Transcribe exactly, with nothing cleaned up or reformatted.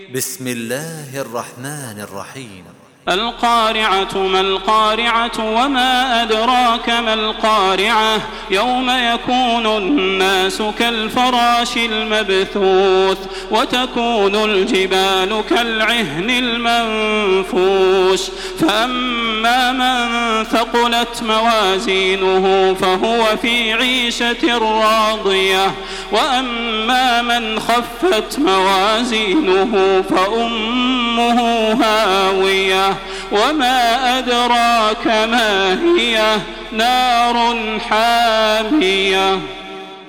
بسم الله الرحمن الرحيم. القارعة ما القارعة وما أدراك ما القارعة يوم يكون الناس كالفراش المبثوث وتكون الجبال كالعهن المنفوش فأما من ثقلت موازينه فهو في عيشة راضية وأما من خفت موازينه فأمه هاوية وما أدراك ما هي نار حامية.